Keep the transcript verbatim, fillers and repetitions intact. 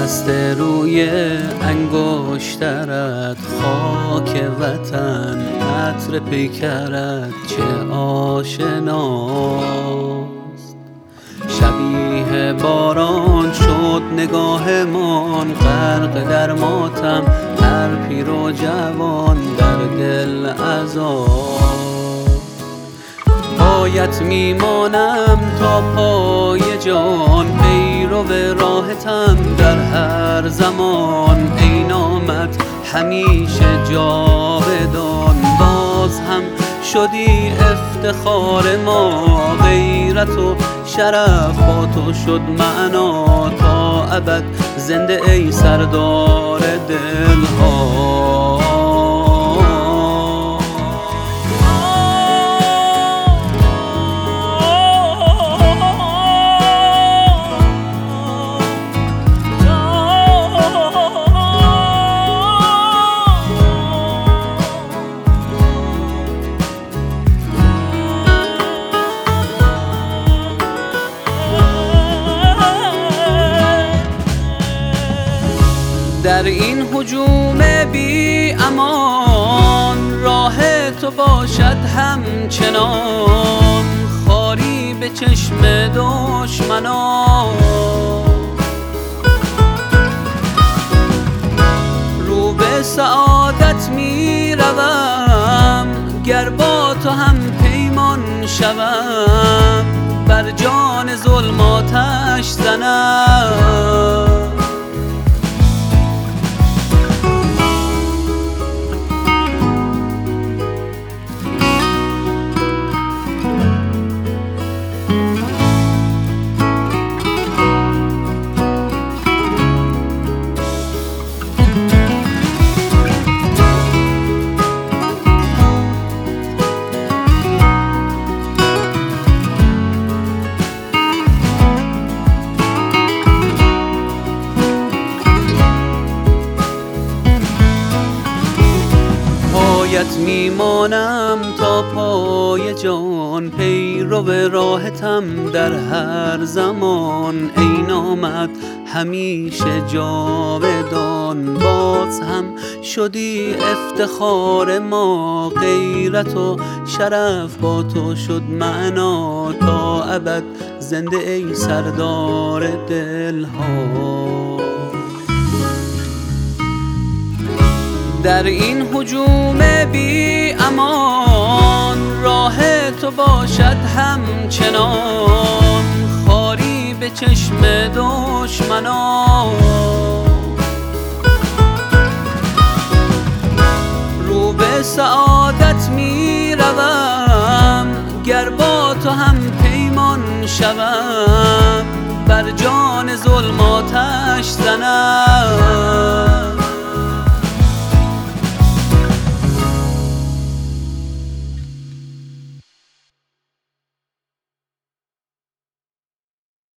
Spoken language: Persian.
بسته روی انگشترت خاک وطن، عطر پیکرت چه آشناست. شبیه باران شد نگاهمان، غرق در ماتم هر پیر و جوان در دل عذاب. پایت میمانم تا پای جان، پیرو راهتم در هر زمان. ای نامت همیشه جاودان، باز هم شدی افتخار ما. غیرت و شرف با تو شد معنا، تا ابد زنده ای سردار دلها. در این هجوم بی امان، راه تو باشد همچنان. خاری به چشم دشمنان، رو به سعادت می روم. گر با تو هم پیمان شوم، بر جان ظلم آتش زنم. پایت میمانم تا پای جان، پیرو راهتم در هر زمان. ای نامت همیشه جاودان، باز هم شدی افتخار ما. غیرت و شرف با تو شد معنا، تا ابد زنده ای سردار دلها. در این هجوم بی امان، راه تو باشد همچنان. خاری به چشم دشمنان، رو به سعادت می روم. گر با تو هم پیمان شوم، بر جان ظلم آتش زنم.